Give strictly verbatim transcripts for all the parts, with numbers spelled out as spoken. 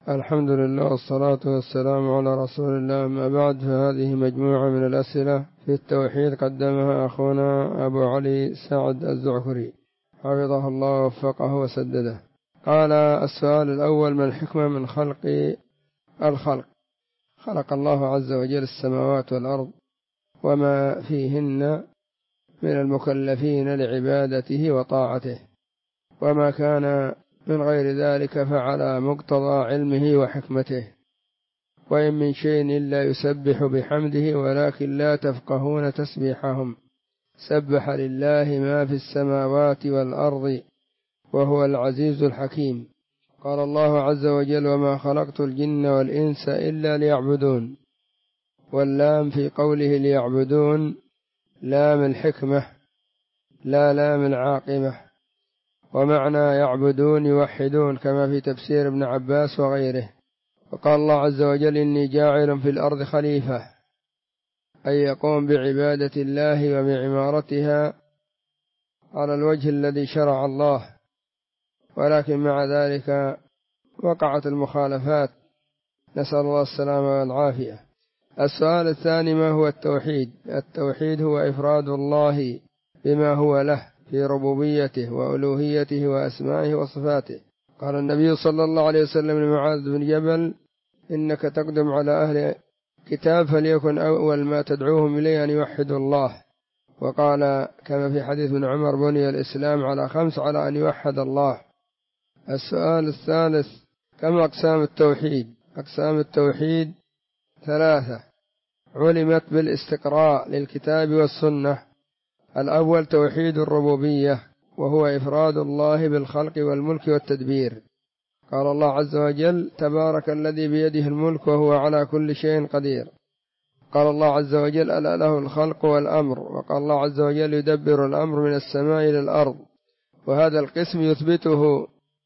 الحمد لله والصلاة والسلام على رسول الله، أما بعد، فهذه مجموعة من الأسئلة في التوحيد قدمها أخونا أبو علي سعد الزعفري حفظه الله ووفقه وسدده. قال: السؤال الأول: ما الحكمة من خلق الخلق؟ خلق الله عز وجل السماوات والأرض وما فيهن من المكلفين لعبادته وطاعته، وما كان من غير ذلك فعلى مقتضى علمه وحكمته، وإن من شيء إلا يسبح بحمده ولكن لا تفقهون تسبيحهم، سبح لله ما في السماوات والأرض وهو العزيز الحكيم. قال الله عز وجل: وما خلقت الجن والإنس إلا ليعبدون، واللام في قوله ليعبدون لام الحكمة لا لام العاقبة، ومعنى يعبدون يوحدون كما في تفسير ابن عباس وغيره. وقال الله عز وجل: إني جاعل في الأرض خليفة، أي يقوم بعبادة الله وبعمارتها على الوجه الذي شرع الله، ولكن مع ذلك وقعت المخالفات، نسأل الله السلامة والعافية. السؤال الثاني: ما هو التوحيد؟ التوحيد هو إفراد الله بما هو له في ربوبيته وألوهيته وأسمائه وصفاته. قال النبي صلى الله عليه وسلم لمعاذ بن جبل: إنك تقدم على أهل كتاب فليكن أول ما تدعوهم إليه أن يوحدوا الله. وقال كما في حديث ابن عمر: بني الإسلام على خمس، على أن يوحد الله. السؤال الثالث: كم أقسام التوحيد؟ أقسام التوحيد ثلاثة علمت بالاستقراء للكتاب والسنة. الأول توحيد الربوبية، وهو إفراد الله بالخلق والملك والتدبير. قال الله عز وجل: تبارك الذي بيده الملك وهو على كل شيء قدير. قال الله عز وجل: ألا له الخلق والأمر. وقال الله عز وجل: يدبر الأمر من السماء إلى الأرض. وهذا القسم يثبته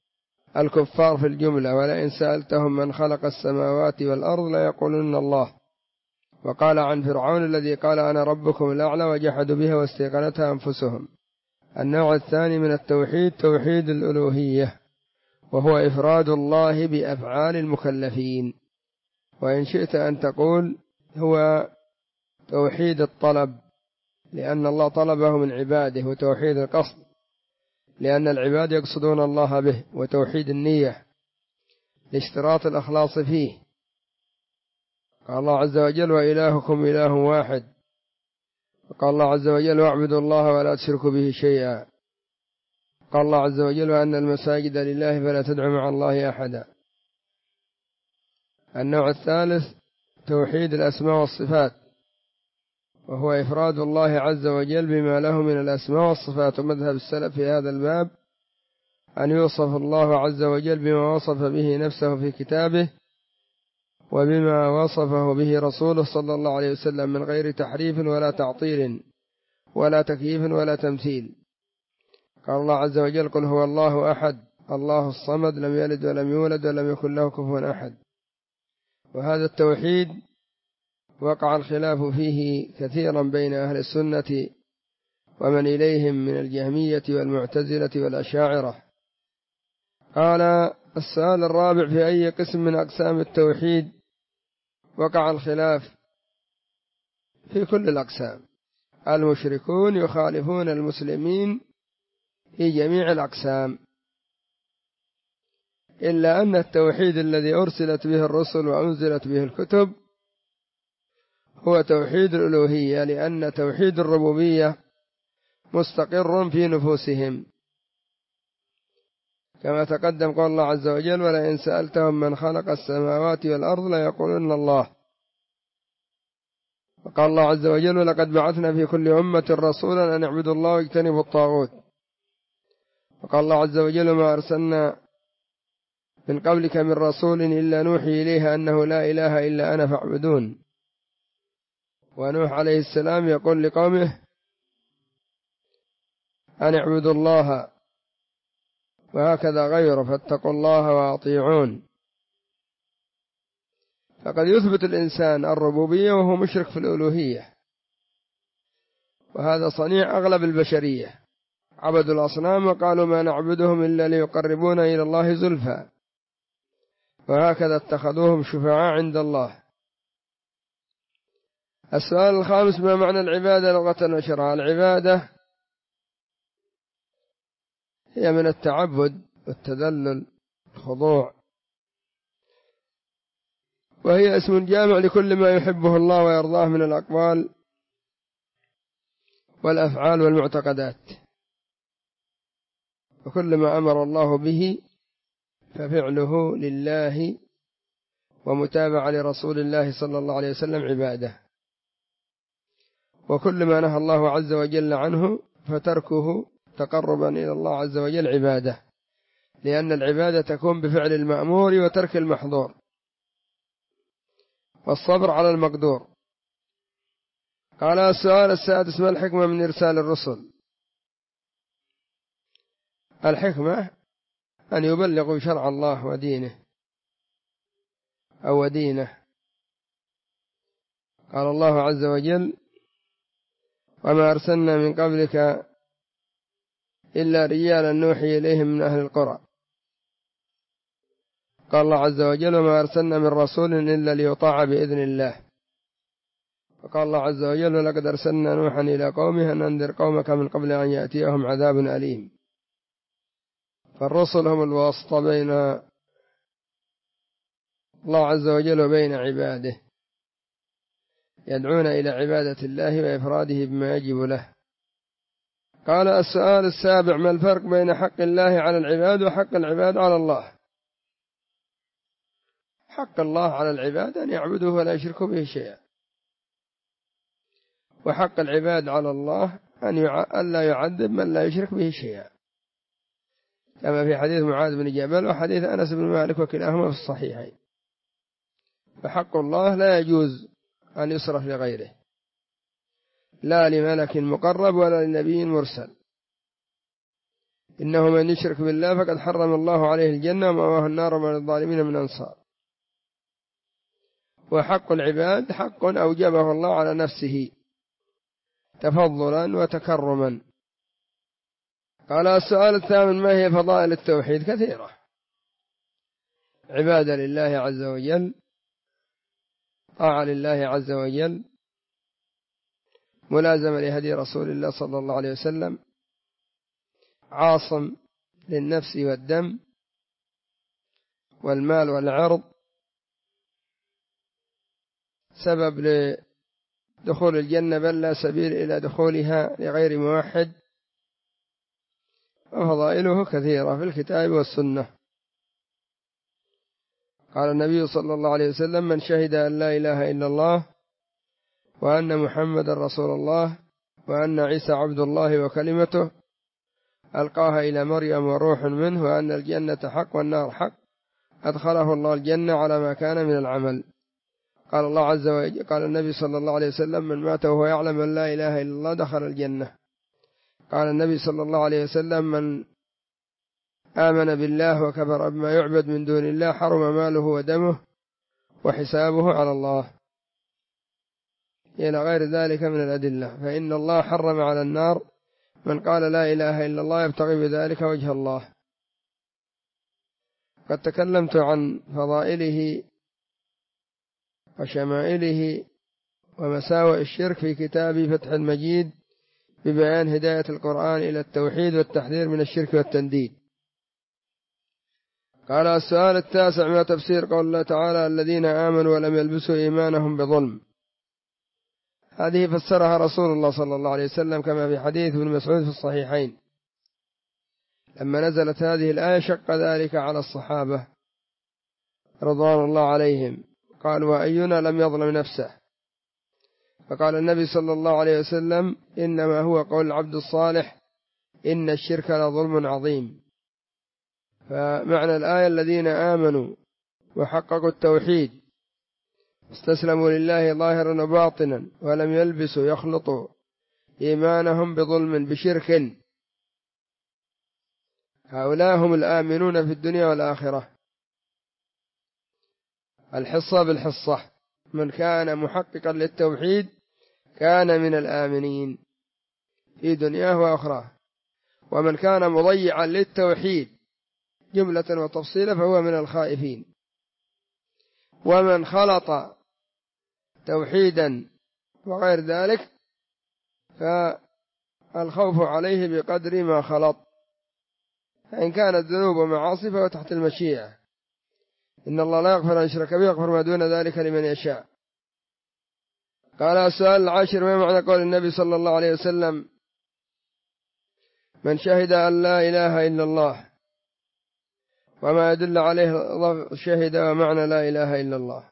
الكفار في الجملة: ولئن سألتهم من خلق السماوات والأرض ليقولن الله. وقال عن فرعون الذي قال: أنا ربكم الأعلى، وجحدوا بها واستيقنتها أنفسهم. النوع الثاني من التوحيد توحيد الألوهية، وهو إفراد الله بأفعال المكلفين. وإن شئت أن تقول هو توحيد الطلب، لأن الله طلبه من عباده، وتوحيد القصد لأن العباد يقصدون الله به، وتوحيد النية لاشتراط الأخلاص فيه. قال الله عز وجل: وإلهكم إله واحد. وقال الله عز وجل: واعبدوا الله ولا تشركوا به شيئا. قال الله عز وجل: وأن المساجد لله فلا تدعوا مع الله أحدا. النوع الثالث توحيد الأسماء والصفات، وهو إفراد الله عز وجل بما له من الأسماء والصفات. ومذهب السلف في هذا الباب أن يوصف الله عز وجل بما وصف به نفسه في كتابه، وبما وصفه به رسوله صلى الله عليه وسلم، من غير تحريف ولا تعطيل ولا تكييف ولا تمثيل. قال الله عز وجل: قل هو الله أحد الله الصمد لم يلد ولم يولد ولم يكن له كفوا أحد. وهذا التوحيد وقع الخلاف فيه كثيرا بين أهل السنة ومن إليهم من الجهمية والمعتزلة والأشاعرة. قال: السؤال الرابع: في أي قسم من أقسام التوحيد وقع الخلاف؟ في كل الأقسام. المشركون يخالفون المسلمين في جميع الأقسام، إلا أن التوحيد الذي أرسلت به الرسل وأنزلت به الكتب هو توحيد الألوهية، لأن توحيد الربوبية مستقر في نفوسهم، كما تقدم. قال الله عز وجل: ولئن سألتهم من خلق السماوات والأرض ليقولن الله. وقال الله عز وجل: ولقد بعثنا في كل أمة رسولا أن اعبدوا الله واجتنبوا الطاغوت. وقال الله عز وجل: ما أرسلنا من قبلك من رسول إلا نوحي إليه أنه لا إله إلا أنا فاعبدون. ونوح عليه السلام يقول لقومه: أن اعبدوا الله، وهكذا غيره، فاتقوا الله وأطيعون. فقد يثبت الإنسان الربوبية وهو مشرك في الألوهية، وهذا صنيع أغلب البشرية. عبدوا الأصنام وقالوا ما نعبدهم إلا ليقربونا إلى الله زلفى. وهكذا اتخذوهم شفعاء عند الله. السؤال الخامس: ما معنى العبادة لغة وشرعا؟ العبادة هي من التعبد والتذلل الخضوع، وهي اسم جامع لكل ما يحبه الله ويرضاه من الأقوال والأفعال والمعتقدات، وكل ما أمر الله به ففعله لله ومتابعة لرسول الله صلى الله عليه وسلم عبادة، وكل ما نهى الله عز وجل عنه فتركه تقربا إلى الله عز وجل عبادة، لأن العبادة تكون بفعل المأمور وترك المحظور والصبر على المقدور. قال السؤال السادس: ما الحكمة من إرسال الرسل؟ الحكمة أن يبلغوا شرع الله ودينه أو ودينه. قال الله عز وجل: وما أرسلنا من قبلك إلا رجالا نوحي إليهم من أهل القرى. قال الله عز وجل: وما أرسلنا من رسول إلا ليطاع بإذن الله. وقال الله عز وجل: ولقد أرسلنا نوحا إلى قومه أن أنذر قومك من قبل أن يأتيهم عذاب أليم. فالرسل هم الواسطة بين الله عز وجل وبين عباده، يدعون إلى عبادة الله وإفراده بما يجب له. قال السؤال السابع: ما الفرق بين حق الله على العباد وحق العباد على الله؟ حق الله على العباد أن يعبدوه ولا يشركوا به شيئا، وحق العباد على الله أن لا يعذب من لا يشرك به شيئا، كما في حديث معاذ بن جبل وحديث أنس بن مالك وكلاهما في الصحيحين. فحق الله لا يجوز أن يصرف لغيره، لا لملك مقرب ولا لنبي مرسل. إنه من يشرك بالله فقد حرم الله عليه الجنة ومأواه النار وما للظالمين من أنصار. وحق العباد حق أوجبه الله على نفسه تفضلا وتكرما. قال السؤال الثامن: ما هي فضائل التوحيد؟ كثيرة: عبادة لله عز وجل، طاعة لله عز وجل، ملازمة لهدي رسول الله صلى الله عليه وسلم، عاصم للنفس والدم والمال والعرض، سبب لدخول الجنة بل لا سبيل إلى دخولها لغير موحد. وفضائله كثيرة في الكتاب والسنة. قال النبي صلى الله عليه وسلم: من شهد أن لا إله إلا الله وأن محمد رسول الله وأن عيسى عبد الله وكلمته ألقاها إلى مريم وروح منه وأن الجنة حق والنار حق أدخله الله الجنة على ما كان من العمل. قال الله عز وجل قال النبي صلى الله عليه وسلم: من مات وهو يعلم أن لا إله إلا الله دخل الجنة. قال النبي صلى الله عليه وسلم: من آمن بالله وكفر بما يعبد من دون الله حرم ماله ودمه وحسابه على الله، إلى غير ذلك من الأدلة. فإن الله حرم على النار من قال لا إله إلا الله يبتغي بذلك وجه الله. قد تكلمت عن فضائله وشمائله ومساوئ الشرك في كتابي فتح المجيد ببيان هداية القرآن إلى التوحيد والتحذير من الشرك والتنديد. قال السؤال التاسع: ما تفسير قول الله تعالى: الذين آمنوا ولم يلبسوا إيمانهم بظلم؟ هذه فسرها رسول الله صلى الله عليه وسلم كما في حديث ابن مسعود في الصحيحين. لما نزلت هذه الآية شق ذلك على الصحابة رضوان الله عليهم، قال: وأينا لم يظلم نفسه؟ فقال النبي صلى الله عليه وسلم: إنما هو قول العبد الصالح إن الشرك لظلم عظيم. فمعنى الآية: الذين آمنوا وحققوا التوحيد استسلموا لله ظاهرا وباطنا ولم يلبسوا يخلطوا إيمانهم بظلم بشرك، هؤلاء هم الآمنون في الدنيا والآخرة. الحصة بالحصة: من كان محققا للتوحيد كان من الآمنين في دنياه وأخراه، ومن كان مضيعا للتوحيد جملة وتفصيلا فهو من الخائفين. ومن خلط توحيدا وغير ذلك فالخوف عليه بقدر ما خلط، فإن كانت ذنوب ومعاصي فهو تحت المشيئة، إن الله لا يغفر أن يشرك به ويغفر ما دون ذلك لمن يشاء. قال السؤال العاشر: ما معنى قول النبي صلى الله عليه وسلم: من شهد أن لا إله إلا الله، وما يدل عليه شهد ومعنى لا إله إلا الله؟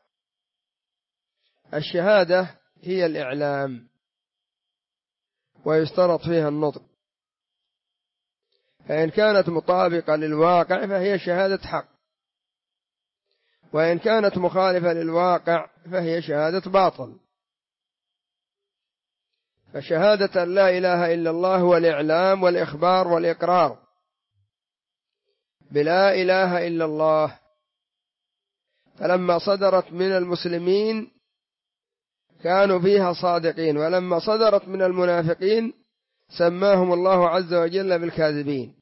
الشهادة هي الإعلام، ويشترط فيها النطق، فإن كانت مطابقة للواقع فهي شهادة حق، وإن كانت مخالفة للواقع فهي شهادة باطل. فشهادة لا إله إلا الله هو الإعلام والإخبار والإقرار بلا إله إلا الله، فلما صدرت من المسلمين كانوا فيها صادقين، ولما صدرت من المنافقين سماهم الله عز وجل بالكاذبين،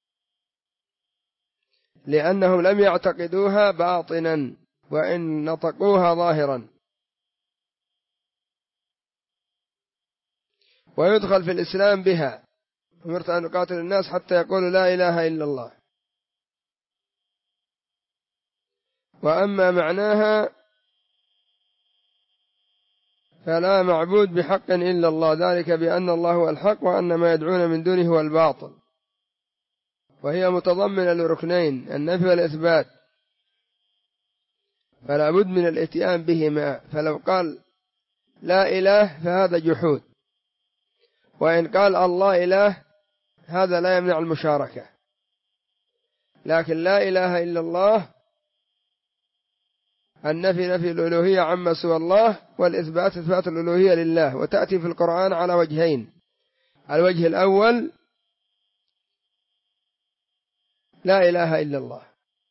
لأنهم لم يعتقدوها باطنا وإن نطقوها ظاهرا. ويدخل في الإسلام بها: أمرت أن أقاتل الناس حتى يقولوا لا إله إلا الله. وأما معناها فلا معبود بحق إلا الله، ذلك بأن الله هو الحق وأن ما يدعون من دونه هو الباطل، وهي متضمنة لركنين: النفي والإثبات، فلا بد من الاتيان بهما. فلو قال لا إله فهذا جحود، وإن قال الله إله هذا لا يمنع المشاركة. لكن لا إله إلا الله النفي نفي الألوهية عما سوى الله، والإثبات إثبات الألوهية لله، وتأتي في القرآن على وجهين: الوجه الأول لا إله إلا الله،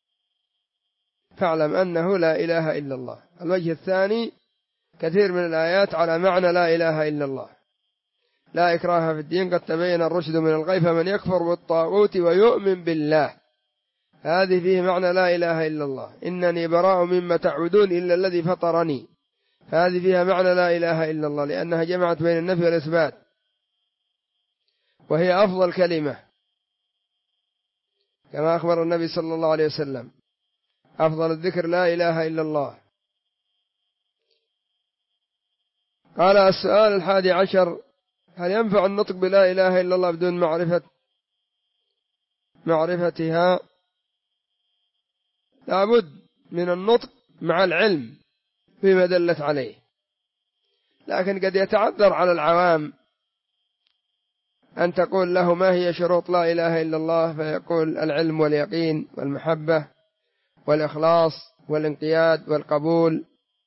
فاعلم أنه لا إله إلا الله. الوجه الثاني كثير من الآيات على معنى لا إله إلا الله: لا إكراه في الدين قد تبين الرشد من الغي فمن يكفر بالطاغوت ويؤمن بالله، هذه فيه معنى لا إله إلا الله. إنني براء مما تعبدون إلا الذي فطرني، هذه فيها معنى لا إله إلا الله، لأنها جمعت بين النفي والإثبات، وهي أفضل كلمة، كما أخبر النبي صلى الله عليه وسلم: أفضل الذكر لا إله إلا الله. قال السؤال الحادي عشر: هل ينفع النطق بلا إله إلا الله بدون معرفة معرفتها؟ لابد من النطق مع العلم بما دلت عليه، لكن قد يتعذر على العوام أن تقول له ما هي شروط لا إله إلا الله، فيقول العلم واليقين والمحبة والإخلاص والانقياد والقبول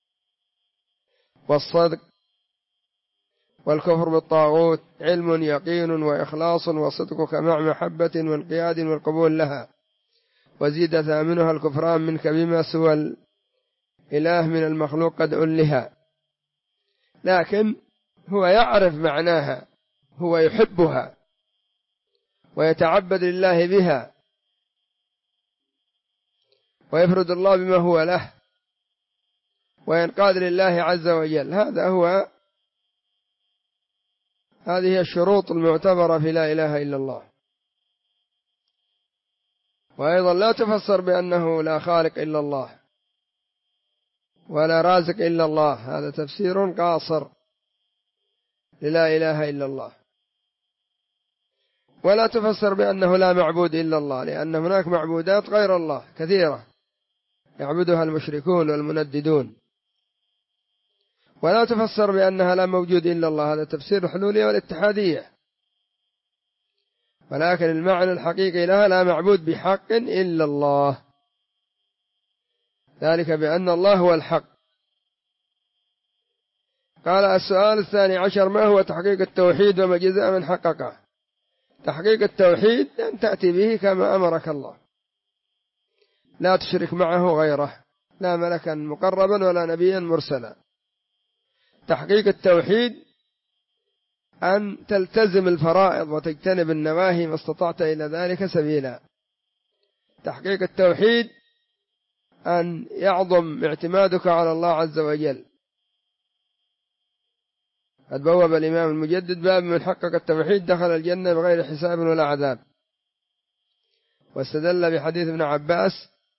والصدق والكفر بالطاغوت، علم يقين وإخلاص وصدقك مع محبة وانقياد والقبول لها، وزيد ثامنها الكفران منك بما سوى الإله من المخلوق قد ألها. لكن هو يعرف معناها، هو يحبها ويتعبد لله بها ويفرد الله بما هو له وينقاد لله عز وجل. هذا هو هذه الشروط المعتبرة في لا إله إلا الله. وأيضا لا تفسر بأنه لا خالق إلا الله ولا رازق إلا الله، هذا تفسير قاصر للا إله إلا الله. ولا تفسر بأنه لا معبود إلا الله، لأن هناك معبودات غير الله كثيرة يعبدها المشركون والمنددون. ولا تفسر بأنها لا موجود إلا الله، هذا تفسير الحلولية والاتحادية. ولكن المعنى الحقيقي لها لا معبود بحق إلا الله، ذلك بأن الله هو الحق. قال السؤال الثاني عشر: ما هو تحقيق التوحيد وما جزاء من حققه؟ تحقيق التوحيد أن تأتي به كما أمرك الله، لا تشرك معه غيره، لا ملكا مقربا ولا نبيا مرسلا. تحقيق التوحيد أن تلتزم الفرائض وتجتنب النواهي ما استطعت إلى ذلك سبيلا. تحقيق التوحيد أن يعظم اعتمادك على الله عز وجل. قد بوب الإمام المجدد باب من حقق التوحيد دخل الجنة بغير حساب ولا عذاب، واستدل بحديث ابن عباس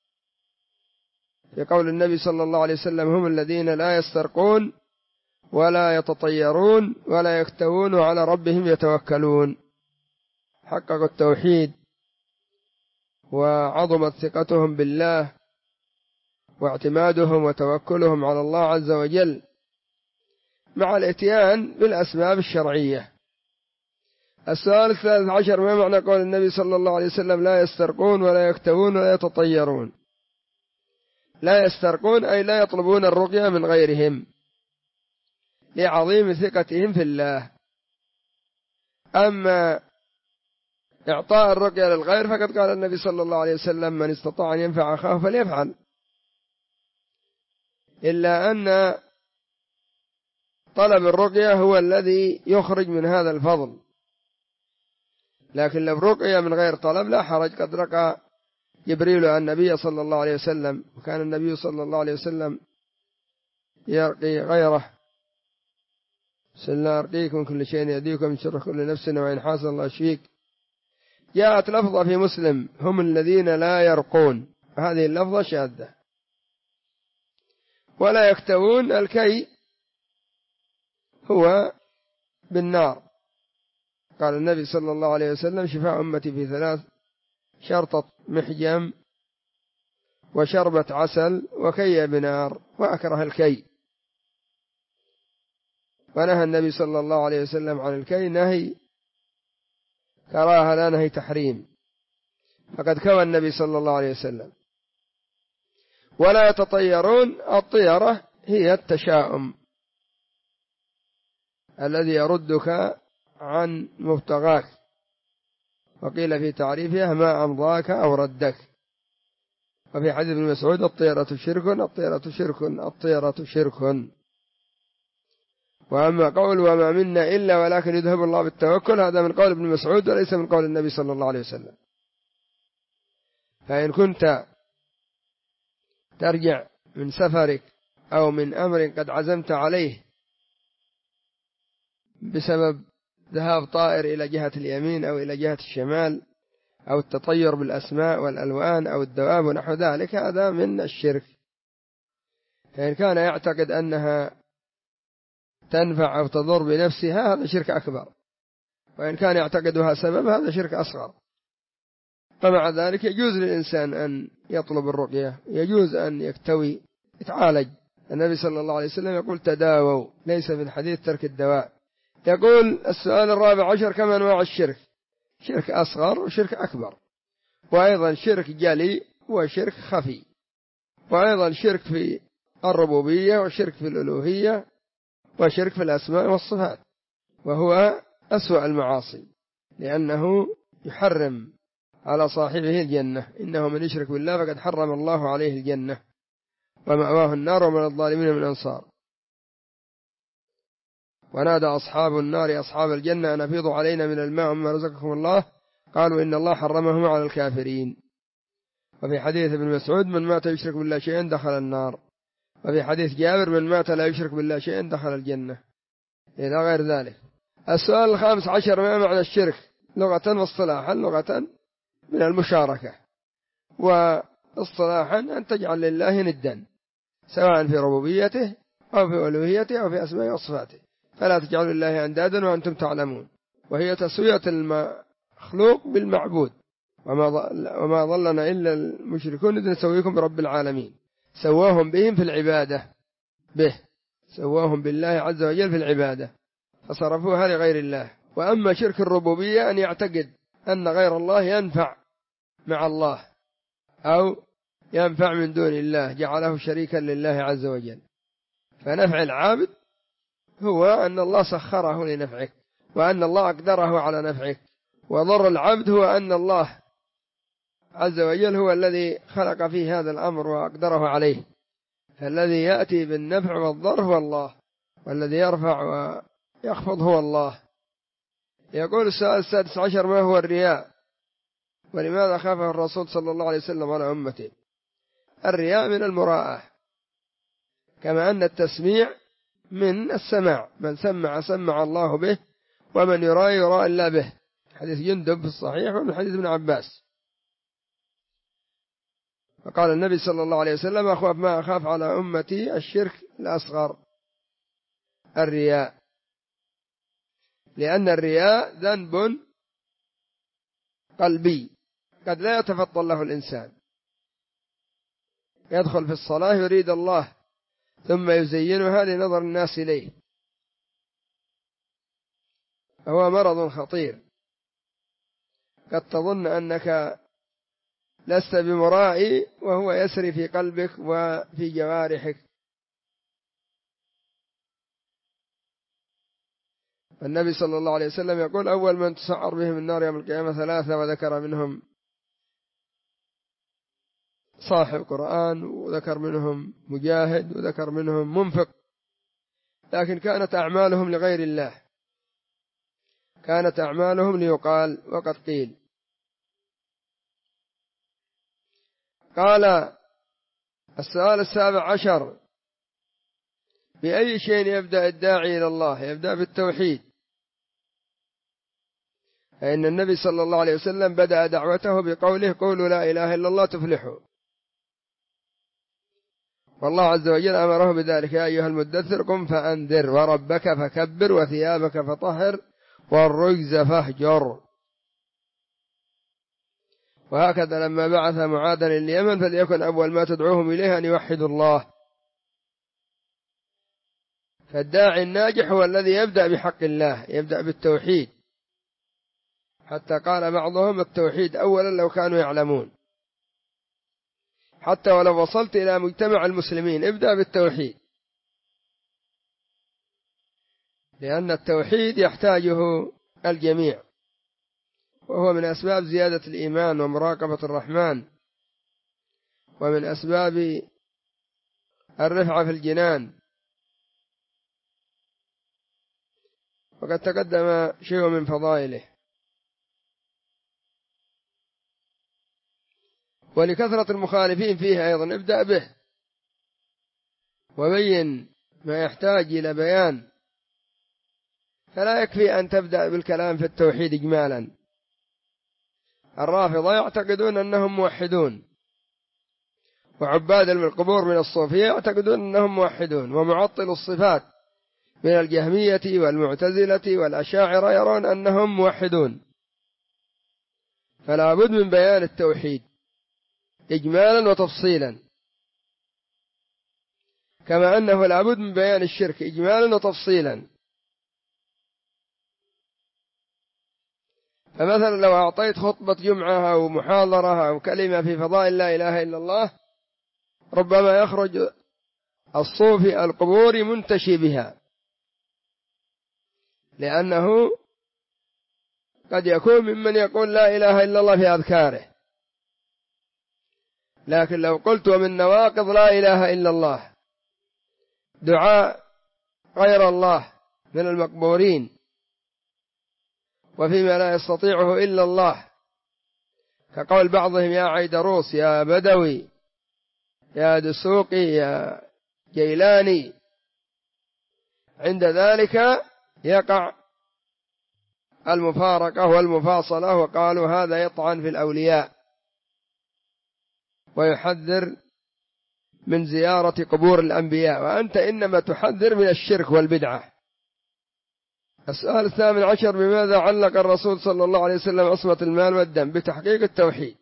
في قول النبي صلى الله عليه وسلم: هم الذين لا يسترقون ولا يتطيرون ولا يكتوون وعلى ربهم يتوكلون. حققوا التوحيد وعظمت ثقتهم بالله واعتمادهم وتوكلهم على الله عز وجل مع الاتيان بالأسباب الشرعية. السؤال الثالث عشر: ما معنى قول النبي صلى الله عليه وسلم: لا يسترقون ولا يكتوون ولا يتطيرون؟ لا يسترقون أي لا يطلبون الرقية من غيرهم لعظيم ثقتهم في الله. أما إعطاء الرقية للغير فقد قال النبي صلى الله عليه وسلم: من استطاع أن ينفع أخاه فليفعل، إلا أن طلب الرقية هو الذي يخرج من هذا الفضل، لكن لو رقية من غير طلب لا حرج. قد رقى جبريل النبي صلى الله عليه وسلم، وكان النبي صلى الله عليه وسلم يرقي غيره: سلا أرقيكم من كل شيء يديكم من شر كل نفس وإن حاسن الله يشفيك. جاءت لفظة في مسلم: هم الذين لا يرقون، هذه اللفظة شاذة. ولا يكتوون، الكي هو بالنار. قال النبي صلى الله عليه وسلم: شفاء أمتي في ثلاث: شرطة محجم وشربة عسل وكي بنار. وأكره الكي، ونهى النبي صلى الله عليه وسلم عن الكي نهي كراهة لا نهي تحريم، فقد كوى النبي صلى الله عليه وسلم. ولا يتطيرون، الطيرة هي التشاؤم الذي يردك عن مبتغاك، وقيل في تعريفها ما أمضاك أو ردك. وفي حديث ابن مسعود: الطيرة شرك، الطيرة شرك، الطيرة شرك. وأما قول وما منا إلا ولكن يذهب الله بالتوكل، هذا من قول ابن مسعود وليس من قول النبي صلى الله عليه وسلم. فإن كنت ترجع من سفرك أو من أمر قد عزمت عليه بسبب ذهاب طائر إلى جهة اليمين أو إلى جهة الشمال أو التطير بالأسماء والألوان أو الدواب ونحو ذلك، هذا من الشرك. فإن كان يعتقد أنها تنفع أو تضر بنفسها هذا شرك أكبر، وإن كان يعتقدها سبب هذا شرك أصغر. فمع ذلك يجوز للإنسان أن يطلب الرقية، يجوز أن يكتوي يتعالج. النبي صلى الله عليه وسلم يقول: تداووا، ليس في الحديث ترك الدواء. يقول السؤال الرابع عشر: كم أنواع الشرك؟ شرك أصغر وشرك أكبر، وأيضا شرك جلي وشرك خفي، وأيضا شرك في الربوبية وشرك في الألوهية وشرك في الأسماء والصفات، وهو أسوأ المعاصي لأنه يحرم على صاحبه الجنة. إنه من يشرك بالله فقد حرم الله عليه الجنة ومأواه النار ومن الظالمين من أنصار. ونادى أصحاب النار أصحاب الجنة: أن أفيضوا علينا من الماء مما رزقكم الله، قالوا إن الله حرمهما على الكافرين. وفي حديث ابن مسعود: من مات يشرك بالله شيئا دخل النار. وفي حديث جابر: من مات لا يشرك بالله شيئا دخل الجنة، إلى غير ذلك. السؤال الخامس عشر: ما معنى الشرك لغة واصطلاحا؟ لغة من المشاركة، واصطلاحا أن تجعل لله ندا سواء في ربوبيته أو في ألوهيته أو في أسماء وصفاته، فلا تجعلوا لله أندادا وأنتم تعلمون. وهي تسوية المخلوق بالمعبود. وما ضلنا إلا المشركون إذ نسويكم برب العالمين. سواهم بهم في العبادة به، سواهم بالله عز وجل في العبادة فصرفوها لغير الله. وأما شرك الربوبية أن يعتقد أن غير الله ينفع مع الله أو ينفع من دون الله، جعله شريكا لله عز وجل. فنفع العابد هو أن الله سخره لنفعك وأن الله أقدره على نفعك، وضر العبد هو أن الله عز وجل هو الذي خلق فيه هذا الأمر وأقدره عليه. فالذي يأتي بالنفع والضر هو الله، والذي يرفع ويخفض هو الله. يقول السؤال السادس عشر: ما هو الرياء ولماذا خافه الرسول صلى الله عليه وسلم على أمته؟ الرياء من المراءة، كما أن التسميع من السماع، من سمع سمع الله به، ومن يرى يرى إلا به، حديث جندب في الصحيح ومن حديث ابن عباس. فقال النبي صلى الله عليه وسلم: أخاف ما أخاف على أمتي الشرك الأصغر، الرياء، لأن الرياء ذنب قلبي قد لا يتفطن له الإنسان، يدخل في الصلاة يريد الله ثم يزينها لنظر الناس إليه، فهو مرض خطير، قد تظن أنك لست بمرائي وهو يسري في قلبك وفي جوارحك. النبي صلى الله عليه وسلم يقول: أول من تسعر بهم النار يوم القيامة ثلاثة، وذكر منهم صاحب قرآن، وذكر منهم مجاهد، وذكر منهم منفق، لكن كانت أعمالهم لغير الله، كانت أعمالهم ليقال وقد قيل. قال: السؤال السابع عشر: بأي شيء يبدأ الداعي إلى الله؟ يبدأ بالتوحيد، فإن النبي صلى الله عليه وسلم بدأ دعوته بقوله: قولوا لا إله إلا الله تفلحوا، والله عز وجل أمره بذلك: يا أيها المدثر قم فأنذر وربك فكبر وثيابك فطهر والرجز فاهجر. وهكذا لما بعث معاذا لليمن فليكن أول ما تدعوهم إليه أن يوحدوا الله. فالداعي الناجح هو الذي يبدأ بحق الله، يبدأ بالتوحيد، حتى قال بعضهم: التوحيد أولا لو كانوا يعلمون. حتى ولو وصلت إلى مجتمع المسلمين ابدأ بالتوحيد، لأن التوحيد يحتاجه الجميع، وهو من أسباب زيادة الإيمان ومراقبة الرحمن، ومن أسباب الرفعة في الجنان. وقد تقدم شيء من فضائله. ولكثرة المخالفين فيه أيضا ابدأ به، وبين ما يحتاج إلى بيان، فلا يكفي أن تبدأ بالكلام في التوحيد إجمالا. الرافضة يعتقدون أنهم موحدون، وعباد القبور من الصوفية يعتقدون أنهم موحدون، ومعطل الصفات من الجهمية والمعتزلة والأشاعرة يرون أنهم موحدون. فلا بد من بيان التوحيد إجمالا وتفصيلا، كما أنه لا بد من بيان الشرك إجمالا وتفصيلا. فمثلا لو أعطيت خطبة جمعة أو محاضرة أو كلمة في فضائل لا إله إلا الله، ربما يخرج الصوفي القبور منتشي بها، لأنه قد يكون ممن يقول لا إله إلا الله في أذكاره. لكن لو قلت ومن نواقض لا إله إلا الله دعاء غير الله من المقبورين، وفيما لا يستطيعه إلا الله، كقول بعضهم: يا عيدروس، يا بدوي، يا دسوقي، يا جيلاني، عند ذلك يقع المفارقة والمفاصلة، وقالوا هذا يطعن في الأولياء ويحذر من زيارة قبور الأنبياء، وأنت إنما تحذر من الشرك والبدعة. السؤال الثامن عشر: بماذا علق الرسول صلى الله عليه وسلم عصمة المال والدم؟ بتحقيق التوحيد،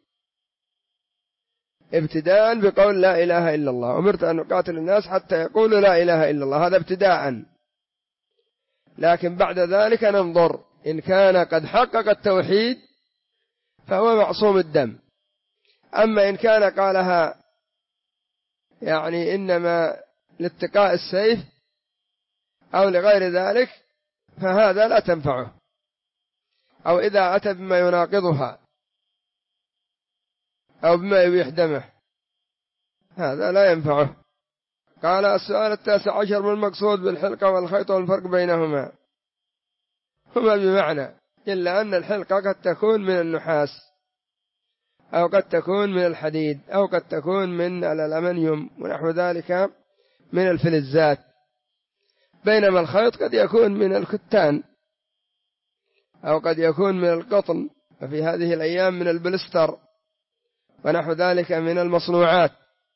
ابتداء بقول لا إله إلا الله. أمرت أن أقاتل الناس حتى يقولوا لا إله إلا الله، هذا ابتداء، لكن بعد ذلك ننظر إن كان قد حقق التوحيد فهو معصوم الدم. أما إن كان قالها يعني إنما لاتقاء السيف أو لغير ذلك فهذا لا تنفعه، أو إذا أتى بما يناقضها أو بما يبيح دمه هذا لا ينفعه. قال: السؤال التاسع عشر: ما المقصود بالحلقة والخيط والفرق بينهما؟ هما بمعنى، إلا أن الحلقة قد تكون من النحاس أو قد تكون من الحديد، أو قد تكون من الألمنيوم ونحو ذلك من الفلزات، بينما الخيط قد يكون من الكتان أو قد يكون من القطن، وفي هذه الأيام من البلستر ونحو ذلك من المصنوعات.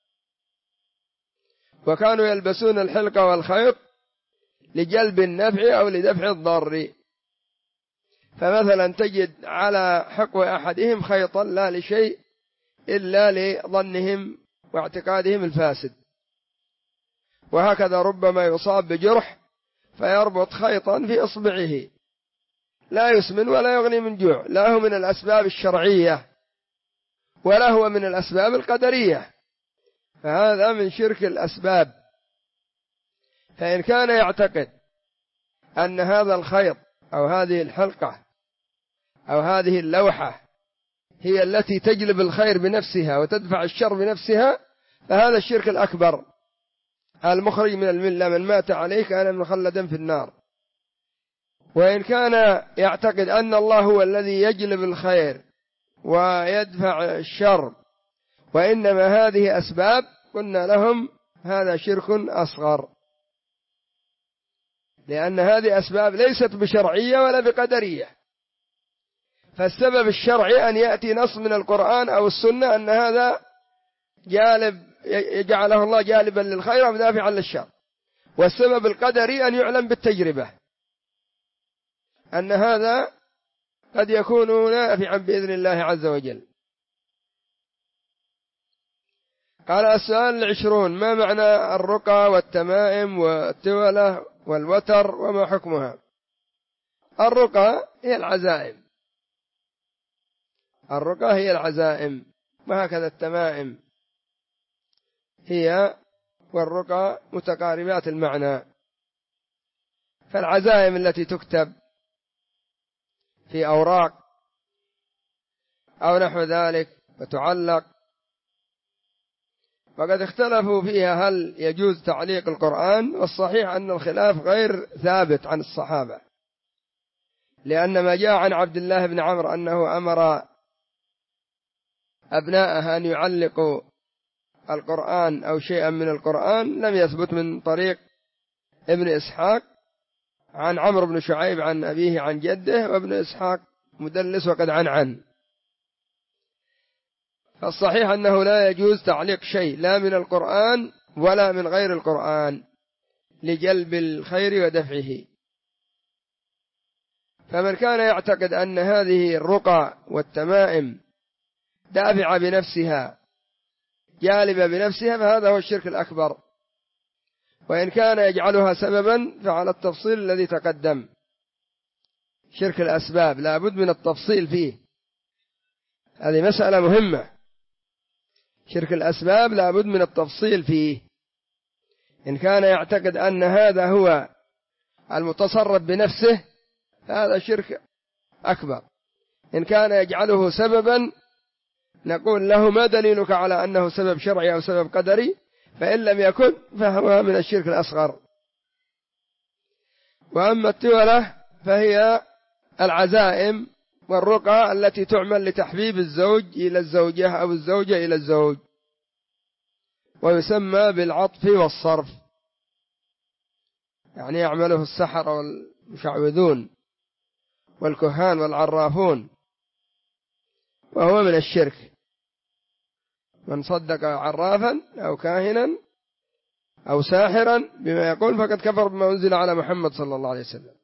وكانوا يلبسون الحلقة والخيط لجلب النفع أو لدفع الضر، فمثلا تجد على حقو أحدهم خيطا لا لشيء إلا لظنهم واعتقادهم الفاسد، وهكذا ربما يصاب بجرح فيربط خيطا في إصبعه لا يسمن ولا يغني من جوع، لا هو من الأسباب الشرعية ولا هو من الأسباب القدرية، فهذا من شرك الأسباب. فإن كان يعتقد أن هذا الخيط أو هذه الحلقة أو هذه اللوحة هي التي تجلب الخير بنفسها وتدفع الشر بنفسها، فهذا الشرك الأكبر المخرج من الملة، من مات عليه كان مخلدا في النار. وإن كان يعتقد أن الله هو الذي يجلب الخير ويدفع الشر وإنما هذه أسباب، قلنا لهم هذا شرك أصغر، لأن هذه أسباب ليست بشرعية ولا بقدرية. فالسبب الشرعي أن يأتي نص من القرآن أو السنة أن هذا جالب يجعله الله جالبا للخير ودافعا للشر، والسبب القدري أن يعلم بالتجربة أن هذا قد يكون نافعا بإذن الله عز وجل. قال السؤال العشرون: ما معنى الرقى والتمائم والتولة والوتر وما حكمها؟ الرقى هي العزائم، الرقى هي العزائم، وهكذا التمائم هي والرقى متقاربات المعنى. فالعزائم التي تكتب في أوراق أو نحو ذلك وتعلق، وقد اختلفوا فيها هل يجوز تعليق القرآن، والصحيح أن الخلاف غير ثابت عن الصحابة، لأن ما جاء عن عبد الله بن عمرو أنه أمر أبناءه أن يعلقوا القرآن أو شيئا من القرآن لم يثبت من طريق ابن إسحاق عن عمرو بن شعيب عن أبيه عن جده، وابن إسحاق مدلس وقد عن عن فالصحيح أنه لا يجوز تعليق شيء لا من القرآن ولا من غير القرآن لجلب الخير ودفعه. فمن كان يعتقد أن هذه الرقى والتمائم دافعة بنفسها جالبة بنفسها فهذا هو الشرك الأكبر، وإن كان يجعلها سببا فعلى التفصيل الذي تقدم. شرك الأسباب لا بد من التفصيل فيه، هذه مسألة مهمة. شرك الأسباب لا بد من التفصيل فيه. إن كان يعتقد أن هذا هو المتصرف بنفسه فهذا شرك أكبر. إن كان يجعله سببا نقول له ما دليلك على أنه سبب شرعي أو سبب قدري، فإن لم يكن فهو من الشرك الأصغر. وأما التولة فهي العزائم والرقى التي تعمل لتحبيب الزوج إلى الزوجة أو الزوجة إلى الزوج، ويسمى بالعطف والصرف، يعني يعمله السحر والمشعوذون والكهان والعرافون، وهو من الشرك. من صدق عرافا أو كاهنا أو ساحرا بما يقول فقد كفر بما أنزل على محمد صلى الله عليه وسلم.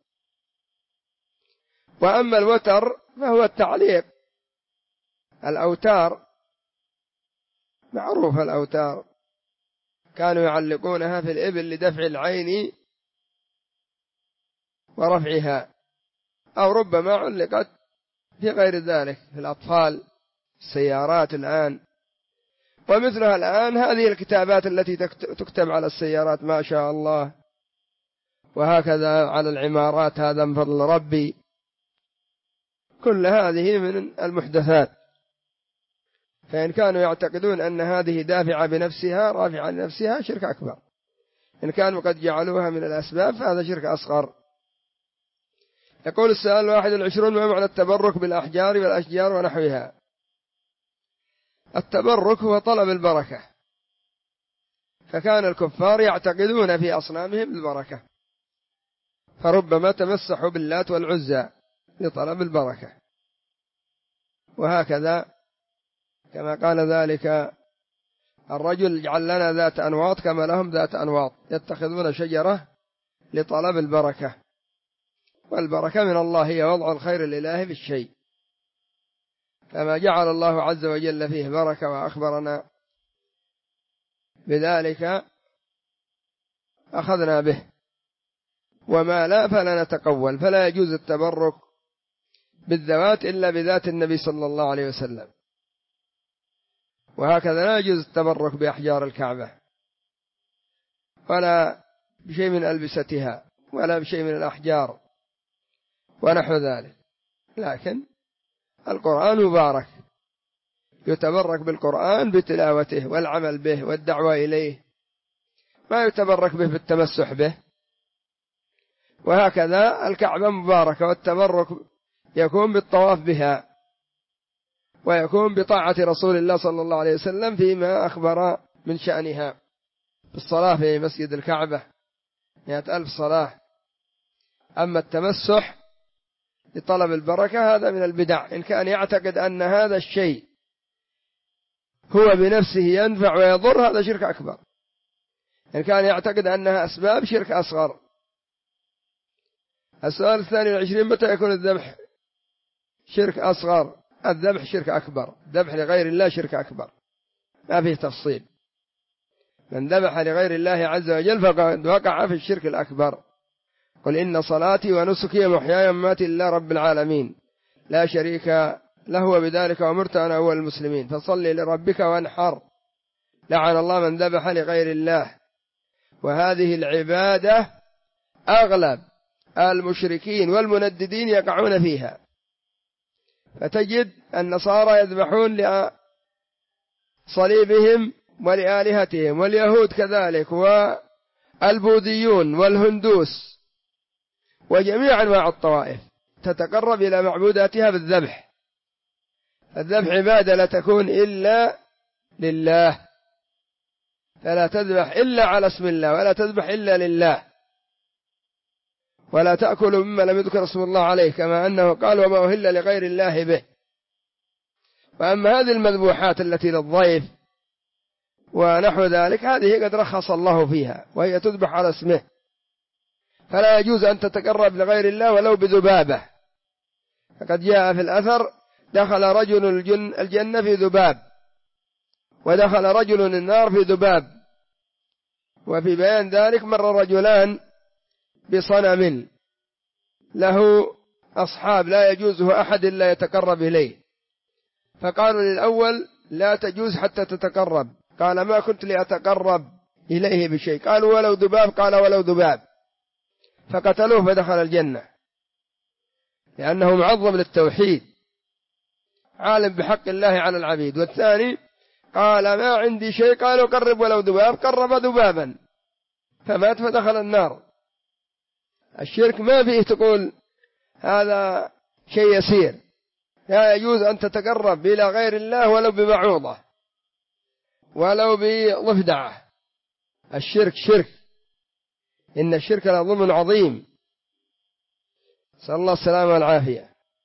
وأما الوتر فهو التعليق، الأوتار معروف، الأوتار كانوا يعلقونها في الإبل لدفع العين ورفعها، أو ربما علقت في غير ذلك في الأطفال، السيارات الآن ومثلها الآن، هذه الكتابات التي تكتب على السيارات ما شاء الله، وهكذا على العمارات هذا من فضل ربي، كل هذه من المحدثات. فإن كانوا يعتقدون أن هذه دافعة بنفسها رافعة لنفسها شرك أكبر، إن كانوا قد جعلوها من الأسباب فهذا شرك أصغر. يقول السؤال الواحد والعشرون: ما معنى التبرك بالأحجار والأشجار ونحوها؟ التبرك هو طلب البركة، فكان الكفار يعتقدون في أصنامهم البركة، فربما تمسحوا باللات والعزى لطلب البركة. وهكذا كما قال ذلك الرجل: اجعل لنا ذات أنواط كما لهم ذات أنواط، يتخذون شجرة لطلب البركة، والبركة من الله هي وضع الخير الإلهي في الشيء، كما جعل الله عز وجل فيه بركة وأخبرنا بذلك أخذنا به، وما لا فلا نتقول، فلا يجوز التبرك بالذوات إلا بذات النبي صلى الله عليه وسلم. وهكذا لا يجوز التبرك بأحجار الكعبة ولا بشيء من ألبستها ولا بشيء من الأحجار ونحو ذلك، لكن القرآن مبارك، يتبرك بالقرآن بتلاوته والعمل به والدعوة إليه، ما يتبرك به بالتمسح به. وهكذا الكعبة مباركة، والتبرك يكون بالطواف بها، ويكون بطاعة رسول الله صلى الله عليه وسلم فيما أخبر من شأنها، بالصلاة في مسجد الكعبة مئة ألف صلاة. أما التمسح لطلب البركة هذا من البدع، إن كان يعتقد أن هذا الشيء هو بنفسه ينفع ويضر هذا شرك أكبر، إن كان يعتقد أنها أسباب شرك أصغر. السؤال الثاني والعشرين: متى يكون الذبح شرك أصغر؟ الذبح شرك أكبر، ذبح لغير الله شرك أكبر، ما فيه تفصيل. من ذبح لغير الله عز وجل فقد وقع في الشرك الأكبر. قل إن صلاتي ونسكي ومحياي ومماتي لله رب العالمين لا شريك له وبذلك أمرت أنا أول المسلمين فصل لربك وانحر. لعن الله من ذبح لغير الله. وهذه العبادة أغلب المشركين والمنددين يقعون فيها، فتجد النصارى يذبحون لصليبهم ولآلهتهم، واليهود كذلك، والبوذيون والهندوس وجميع أنواع الطوائف تتقرب إلى معبوداتها بالذبح. الذبح عبادة لا تكون إلا لله، فلا تذبح إلا على اسم الله، ولا تذبح إلا لله، ولا تأكلوا مما لم يذكر اسم الله عليه، كما أنه قال: وما أهل لغير الله به. وأما هذه المذبوحات التي للضيف ونحو ذلك هذه قد رخص الله فيها، وهي تذبح على اسمه، فلا يجوز أن تتقرب لغير الله ولو بذبابة. فقد جاء في الأثر: دخل رجل الجنة في ذباب، ودخل رجل النار في ذباب. وفي بيان ذلك مر رجلان بصنم له أصحاب لا يجوزه أحد إلا يتقرب إليه، فقالوا للأول: لا تجوز حتى تتقرب. قال: ما كنت لأتقرب إليه بشيء. قالوا: ولو ذباب. قال: ولو ذباب. فقتلوه فدخل الجنة، لأنه معظم للتوحيد، عالم بحق الله على العبيد. والثاني قال: ما عندي شيء. قالوا: قرب ولو ذباب. قرب ذبابا فمات فدخل النار. الشرك ما فيه تقول هذا شيء يسير، لا يجوز أن تتقرب إلى غير الله ولو ببعوضة ولو بضفدعة. الشرك شرك، إن الشرك لظلم عظيم، نسأل الله السلامة والعافية.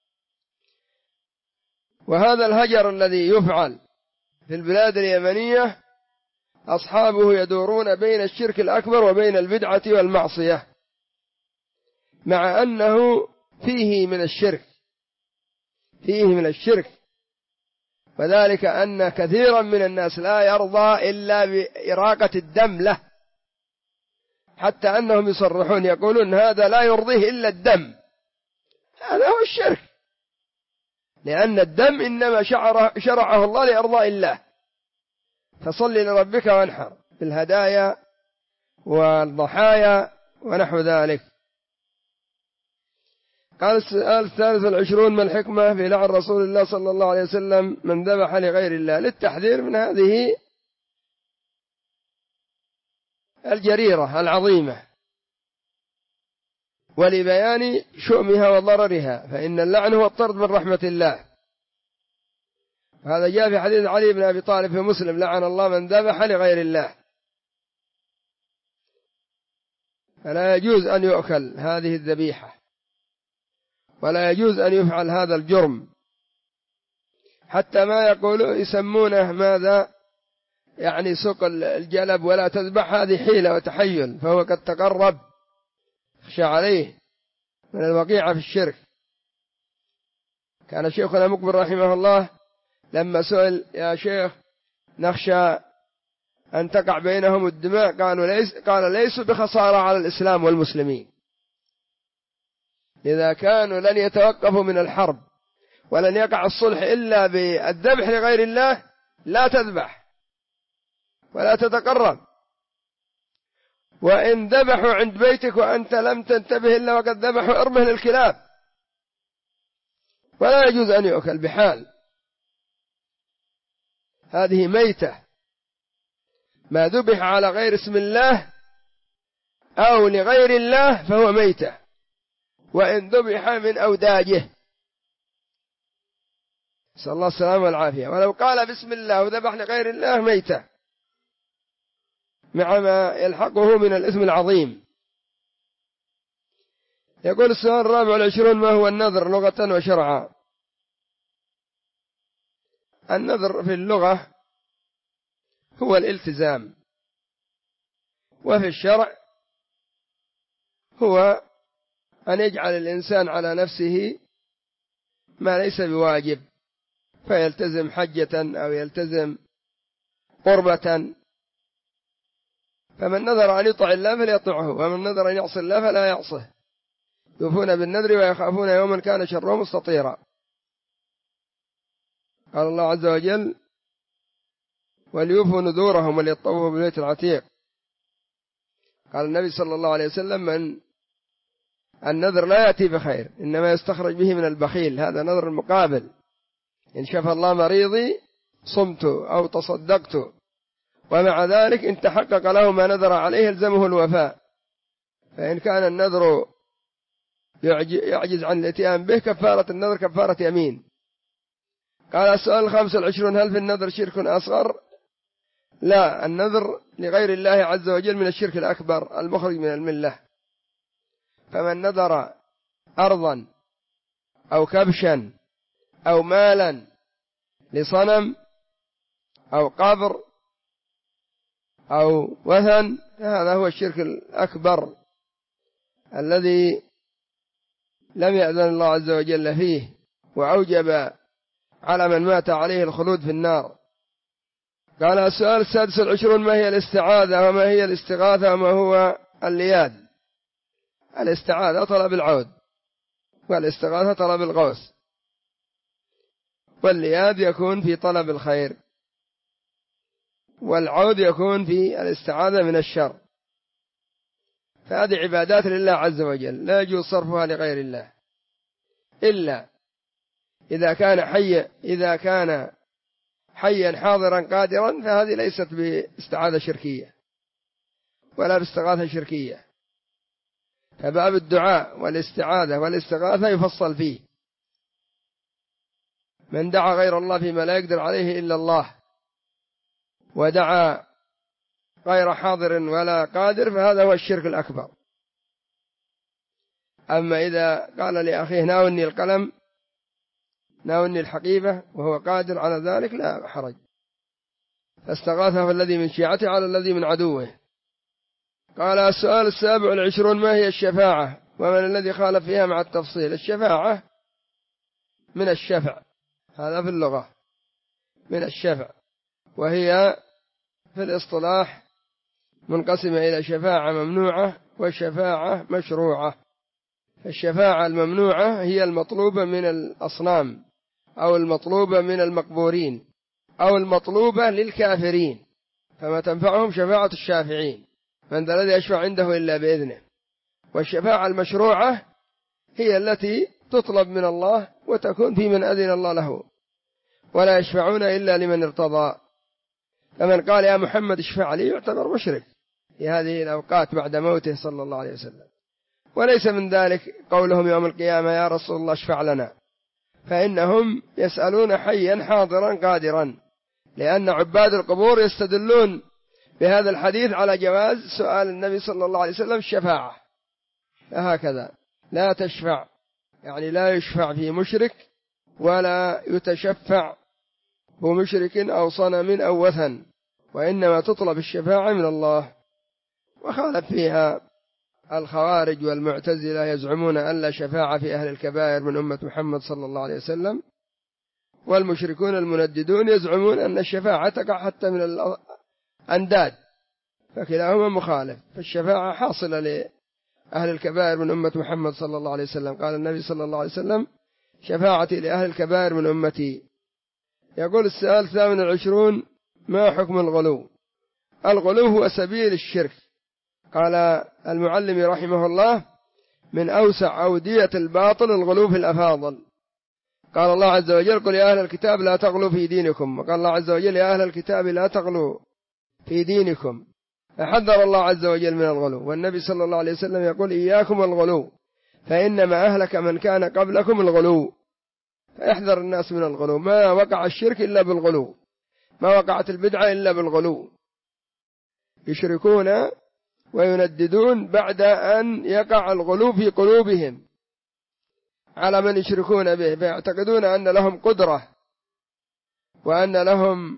وهذا الهجر الذي يفعل في البلاد اليمنية أصحابه يدورون بين الشرك الأكبر وبين البدعة والمعصية، مع أنه فيه من الشرك فيه من الشرك وذلك أن كثيرا من الناس لا يرضى إلا بإراقة الدم له، حتى أنهم يصرحون يقولون: هذا لا يرضيه إلا الدم. هذا هو الشرك، لأن الدم إنما شرعه الله لإرضاء الله. فصل لربك وانحر بالهدايا والضحايا ونحو ذلك. قال السؤال الثالث والعشرون: ما الحكمة في لعن رسول الله صلى الله عليه وسلم من ذبح لغير الله؟ للتحذير من هذه الجريرة العظيمة، ولبيان شؤمها وضررها، فإن اللعن هو الطرد من رحمة الله، هذا جاء في حديث علي بن أبي طالب في مسلم: لعن الله من ذبح لغير الله. فلا يجوز أن يؤكل هذه الذبيحة، ولا يجوز أن يفعل هذا الجرم، حتى ما يقولوا يسمونه ماذا يعني سوق الجلب ولا تذبح، هذه حيلة وتحيل، فهو قد تقرب خشى عليه من الوقيعة في الشرك. كان شيخنا مقبل رحمه الله لما سئل: يا شيخ نخشى أن تقع بينهم الدماء، قالوا ليس قال ليسوا بخسارة على الإسلام والمسلمين، إذا كانوا لن يتوقفوا من الحرب ولن يقع الصلح إلا بالذبح لغير الله، لا تذبح ولا تتقرب. وإن ذبحوا عند بيتك وأنت لم تنتبه إلا وقد ذبحوا أرمه للكلاب، ولا يجوز أن يؤكل بحال. هذه ميتة، ما ذبح على غير اسم الله أو لغير الله فهو ميتة، وإن ذبح من أوداجه، نسأل الله السلامة والعافية. ولو قال بسم الله وذبح لغير الله ميتة، مع ما يلحقه من الإثم العظيم. يقول السؤال الرابع والعشرون: ما هو النذر لغة وشرعا؟ النذر في اللغة هو الالتزام، وفي الشرع هو أن يجعل الإنسان على نفسه ما ليس بواجب، فيلتزم حجة أو يلتزم قربة. فمن نذر أن يطع الله فليطعه، ومن نذر أن يعصي الله فلا يعصه، يوفون بالنذر ويخافون يوما كان شره مستطيرا. قال الله عز وجل: وليوفوا نذورهم وليطوفوا بالبيت العتيق. قال النبي صلى الله عليه وسلم: من النذر لا يأتي بخير، إنما يستخرج به من البخيل، هذا نذر المقابل. إن شفى الله مريضي صمت أو تصدقت، ومع ذلك إن تحقق له ما نذر عليه يلزمه الوفاء. فإن كان النذر يعجز عن الاتيان به، كفارة النذر كفارة يمين. قال السؤال الخامس والعشرون: هل في النذر شرك أصغر؟ لا، النذر لغير الله عز وجل من الشرك الأكبر المخرج من الملة. فمن نذر أرضا أو كبشا أو مالا لصنم أو قبر أو وثن، هذا هو الشرك الأكبر الذي لم يأذن الله عز وجل فيه، وأوجب على من مات عليه الخلود في النار. قال السؤال السادس والعشرون: ما هي الاستعاذة وما هي الاستغاثة وما هو اللياذ؟ الاستعاذة طلب العود، والاستغاثة طلب الغوث، واللياذ يكون في طلب الخير، والعود يكون في الاستعاذة من الشر. فهذه عبادات لله عز وجل، لا يجوز صرفها لغير الله إلا إذا كان حي إذا كان حيا حاضرا قادرا، فهذه ليست باستعاذة شركية ولا باستغاثة شركية. فباب الدعاء والاستعاذة والاستغاثة يفصل فيه. من دعا غير الله فيما لا يقدر عليه إلا الله، ودعا غير حاضر ولا قادر، فهذا هو الشرك الأكبر. أما إذا قال لأخيه: ناولني القلم، ناولني الحقيبة، وهو قادر على ذلك، لا حرج. فاستغاثه الذي من شيعته على الذي من عدوه. قال السؤال السابع والعشرون: ما هي الشفاعة ومن الذي خالف فيها مع التفصيل؟ الشفاعة من الشفع، هذا في اللغة من الشفع، وهي في الاصطلاح منقسمة إلى شفاعة ممنوعة وشفاعة مشروعة. الشفاعة الممنوعة هي المطلوبة من الأصنام أو المطلوبة من المقبورين أو المطلوبة للكافرين، فما تنفعهم شفاعة الشافعين، من ذا الذي يشفع عنده إلا بإذنه. والشفاعة المشروعة هي التي تطلب من الله وتكون في من أذن الله له، ولا يشفعون إلا لمن ارتضى. فمن قال: يا محمد اشفع لي، يعتبر مشرك في هذه الأوقات بعد موته صلى الله عليه وسلم. وليس من ذلك قولهم يوم القيامة: يا رسول الله اشفع لنا. فإنهم يسألون حيا حاضرا قادرا، لأن عباد القبور يستدلون بهذا الحديث على جواز سؤال النبي صلى الله عليه وسلم الشفاعة. فهكذا لا تشفع، يعني لا يشفع في مشرك ولا يتشفع بمشرك أو صنم أو وثن، وإنما تطلب الشفاعة من الله. وخالف فيها الخوارج والمعتزلة، يزعمون أن لا شفاعة في أهل الكبائر من أمة محمد صلى الله عليه وسلم، والمشركون المنددون يزعمون أن الشفاعة تقع حتى من الأنداد، فكلاهما مخالف. فالشفاعة حاصلة لأهل الكبائر من أمة محمد صلى الله عليه وسلم. قال النبي صلى الله عليه وسلم: شفاعتي لأهل الكبائر من أمتي. يقول السؤال الثامن والعشرون: ما حكم الغلو؟ الغلو هو سبيل الشرك. قال المعلم رحمه الله: من أوسع أودية الباطل الغلو في الأفاضل. قال الله عز وجل: قل يا أهل الكتاب لا تغلوا في دينكم. وقال الله عز وجل: يا أهل الكتاب لا تغلوا في دينكم. فحذر الله عز وجل من الغلو. والنبي صلى الله عليه وسلم يقول: إياكم الغلو فإنما أهلك من كان قبلكم الغلو. فاحذر الناس من الغلو. ما وقع الشرك إلا بالغلو، ما وقعت البدعة إلا بالغلو. يشركون وينددون بعد أن يقع الغلو في قلوبهم على من يشركون به، فيعتقدون أن لهم قدرة وأن لهم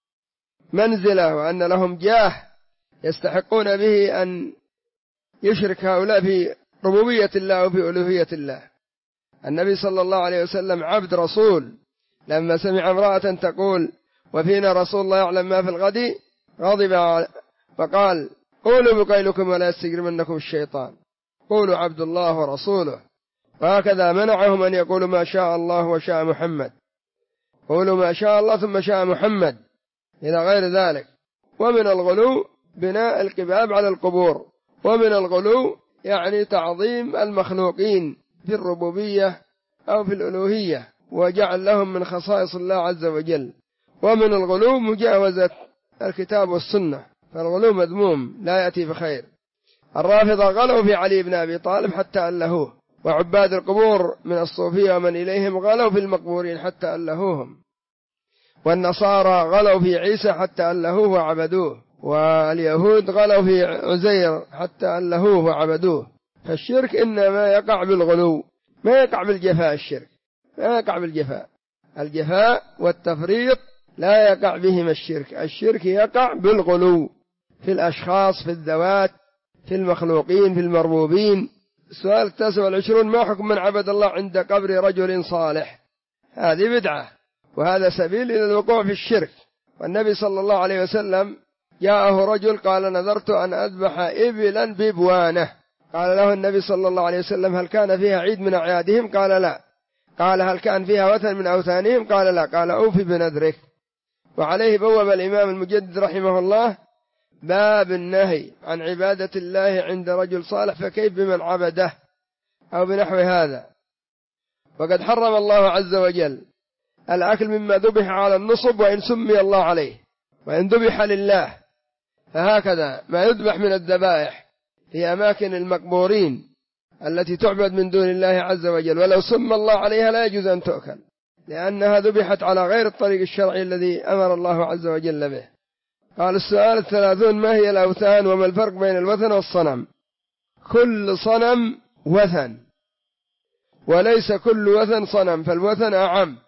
منزلة وأن لهم جاه يستحقون به أن يشرك هؤلاء في ربوبية الله وفي ألوهية الله. النبي صلى الله عليه وسلم عبد رسول، لما سمع امرأة تقول: وفينا رسول الله يعلم ما في الغد، غضب فقال: قولوا بقولكم ولا يستجرمنكم الشيطان، قولوا عبد الله ورسوله. وهكذا منعهم أن يقولوا ما شاء الله وشاء محمد، قولوا ما شاء الله ثم شاء محمد إلى غير ذلك. ومن الغلو بناء القباب على القبور، ومن الغلو يعني تعظيم المخلوقين في الربوبية أو في الألوهية وجعل لهم من خصائص الله عز وجل. ومن الغلو مجاوزة الكتاب والسنة، فالغلو مذموم لا يأتي بخير. الرافضة غلوا في علي بن أبي طالب حتى ألهوه، وعباد القبور من الصوفية ومن إليهم غلوا في المقبورين حتى ألهوهم، والنصارى غلوا في عيسى حتى ألهوه وعبدوه، واليهود غلوا في عزير حتى ألهوه وعبدوه. فالشرك إنما يقع بالغلو، ما يقع بالجفاء. الشرك ما يقع بالجفاء، الجفاء والتفريط لا يقع بهما الشرك. الشرك يقع بالغلو في الأشخاص، في الذوات، في المخلوقين، في المربوبين. السؤال التاسع والعشرون: ما حكم من عبد الله عند قبر رجل صالح؟ هذه بدعة، وهذا سبيل إلى الوقوع في الشرك. والنبي صلى الله عليه وسلم جاءه رجل قال: نذرت أن أذبح إبلا ببوانة. قال له النبي صلى الله عليه وسلم: هل كان فيها عيد من أعيادهم؟ قال: لا. قال: هل كان فيها وثن من أوثانهم؟ قال: لا. قال: أوفي بنذرك. وعليه بوب الإمام المجدد رحمه الله باب النهي عن عبادة الله عند رجل صالح، فكيف بمن عبده أو بنحو هذا. وقد حرم الله عز وجل الأكل مما ذبح على النصب وإن سمي الله عليه، وإن ذبح لله. فهكذا ما يذبح من الذبائح في أماكن المقبورين التي تعبد من دون الله عز وجل ولو سمى الله عليها لا يجوز أن تؤكل، لأنها ذبحت على غير الطريق الشرعي الذي أمر الله عز وجل به. قال السؤال الثلاثون: ما هي الأوثان وما الفرق بين الوثن والصنم؟ كل صنم وثن، وليس كل وثن صنم، فالوثن أعم.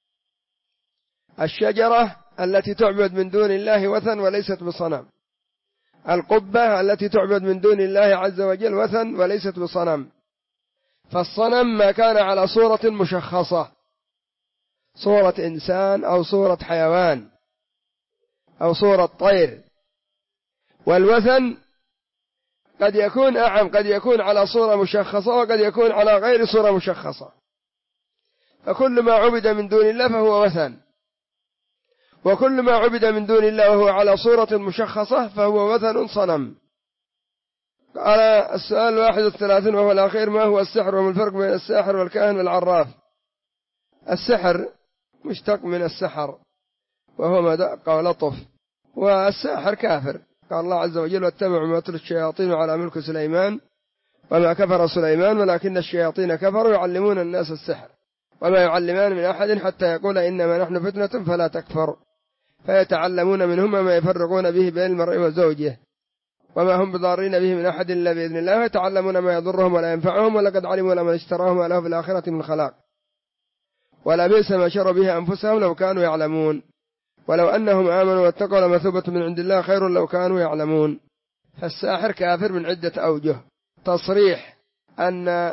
الشجرة التي تعبد من دون الله وثن وليست بصنم، القبة التي تعبد من دون الله عز وجل وثن وليست بصنم. فالصنم ما كان على صورة مشخصة، صورة إنسان أو صورة حيوان أو صورة طير. والوثن قد يكون أعم، قد يكون على صورة مشخصة وقد يكون على غير صورة مشخصة. فكل ما عبد من دون الله فهو وثن، وكل ما عبد من دون الله وهو على صورة مشخصة فهو وثن صنم. قال السؤال الواحد والثلاثين وهو الأخير: ما هو السحر وما الفرق بين الساحر والكاهن والعراف؟ السحر مشتق من السحر وهو مدق ولطف، والساحر كافر. قال الله عز وجل: واتبعوا ما تتلو الشياطين على ملك سليمان وما كفر سليمان ولكن الشياطين كفروا يعلمون الناس السحر وما يعلمان من أحد حتى يقول إنما نحن فتنة فلا تكفر، فيتعلمون منهما ما يفرقون به بين المرء وزوجه، وما هم بضارين به من أحد إلا بإذن الله، ويتعلمون ما يضرهم ولا ينفعهم، ولقد علموا لمن اشتراهم ما له في الآخرة من خلاق، ولا بئس ما شروا به أنفسهم لو كانوا يعلمون، ولو أنهم آمنوا واتقوا لمثوبة من عند الله خير لو كانوا يعلمون. فالساحر كافر من عدة أوجه: تصريح أن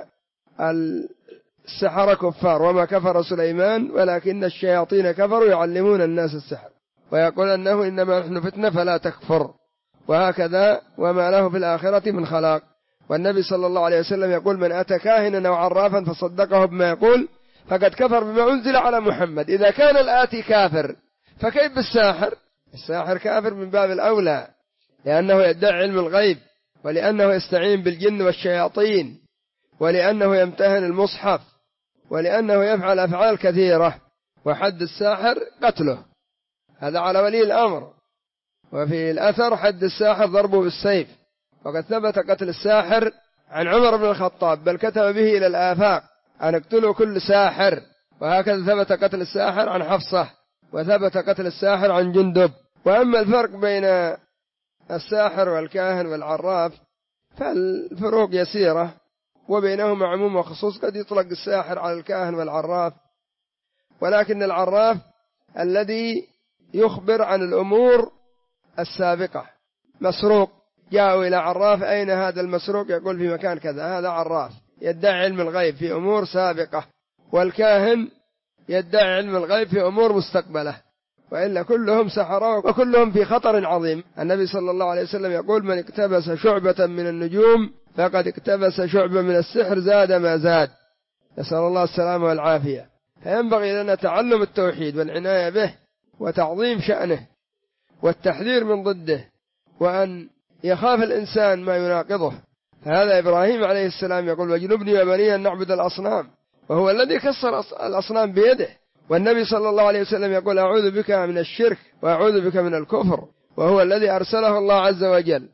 السحر كفار وما كفر سليمان ولكن الشياطين كفروا يعلمون الناس السحر، ويقول أنه إنما نحن فتنة فلا تكفر، وهكذا وما له في الآخرة من خلاق. والنبي صلى الله عليه وسلم يقول: من أتى كاهنا أو عرافا فصدقه بما يقول فقد كفر بما أنزل على محمد. إذا كان الآتي كافر فكيف بالساحر؟ الساحر كافر من باب الأولى، لأنه يدعي علم الغيب، ولأنه يستعين بالجن والشياطين، ولأنه يمتهن المصحف، ولأنه يفعل أفعال كثيرة. وحد الساحر قتله، هذا على ولي الأمر. وفي الأثر حد الساحر ضربه بالسيف، وقد ثبت قتل الساحر عن عمر بن الخطاب، بل كتب به إلى الآفاق أن اقتلوا كل ساحر. وهكذا ثبت قتل الساحر عن حفصة، وثبت قتل الساحر عن جندب. وأما الفرق بين الساحر والكاهن والعراف فالفروق يسيرة، وبينهما عموم وخصوص. قد يطلق الساحر على الكاهن والعراف، ولكن العراف الذي يخبر عن الأمور السابقة. مسروق جاءوا إلى عراف: أين هذا المسروق؟ يقول: في مكان كذا. هذا عراف يدعي علم الغيب في أمور سابقة، والكاهن يدعي علم الغيب في أمور مستقبلة، وإلا كلهم سحروا وكلهم في خطر عظيم. النبي صلى الله عليه وسلم يقول: من اقتبس شعبة من النجوم فقد اقتبس شعبة من السحر زاد ما زاد. نسأل الله السلامة والعافية. فينبغي لنا تعلم التوحيد والعناية به وتعظيم شأنه والتحذير من ضده، وأن يخاف الإنسان ما يناقضه. هذا إبراهيم عليه السلام يقول: واجنبني وبني أن نعبد الأصنام، وهو الذي كسر الأصنام بيده. والنبي صلى الله عليه وسلم يقول: أعوذ بك من الشرك وأعوذ بك من الكفر، وهو الذي أرسله الله عز وجل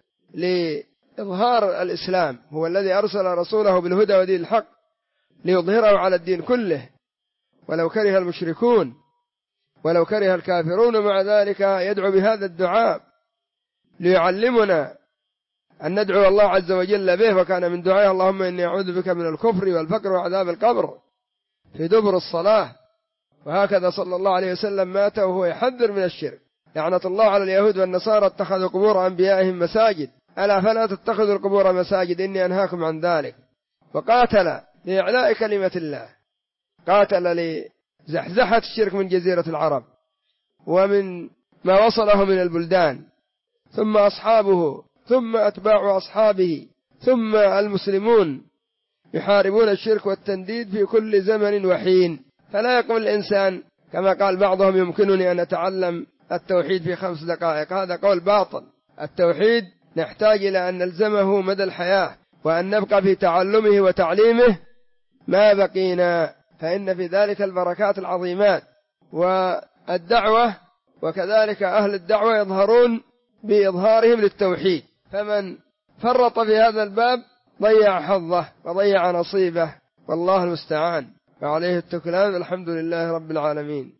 لإظهار الإسلام، هو الذي أرسل رسوله بالهدى ودين الحق ليظهره على الدين كله ولو كره المشركون ولو كره الكافرون. مع ذلك يدعو بهذا الدعاء ليعلمنا أن ندعو الله عز وجل به. وكان من دعائه: اللهم إني أعوذ بك من الكفر والفقر وعذاب القبر في دبر الصلاة. وهكذا صلى الله عليه وسلم مات وهو يحذر من الشرك. لعنة الله على اليهود والنصارى اتخذوا قبور أنبيائهم مساجد، ألا فلا تتخذوا القبور مساجد إني أنهاكم عن ذلك. وقاتل لإعلاء كلمة الله، قاتل لزحزحة الشرك من جزيرة العرب ومن ما وصله من البلدان، ثم أصحابه، ثم أتباع أصحابه، ثم المسلمون يحاربون الشرك والتنديد في كل زمن وحين. فلا يقول الإنسان كما قال بعضهم: يمكنني أن أتعلم التوحيد في خمس دقائق. هذا قول باطل. التوحيد نحتاج إلى أن نلزمه مدى الحياة، وأن نبقى في تعلمه وتعليمه ما بقينا، فإن في ذلك البركات العظيمات. والدعوة وكذلك أهل الدعوة يظهرون بإظهارهم للتوحيد، فمن فرط في هذا الباب ضيع حظه وضيع نصيبه، والله المستعان، وعليه التكلان. الحمد لله رب العالمين.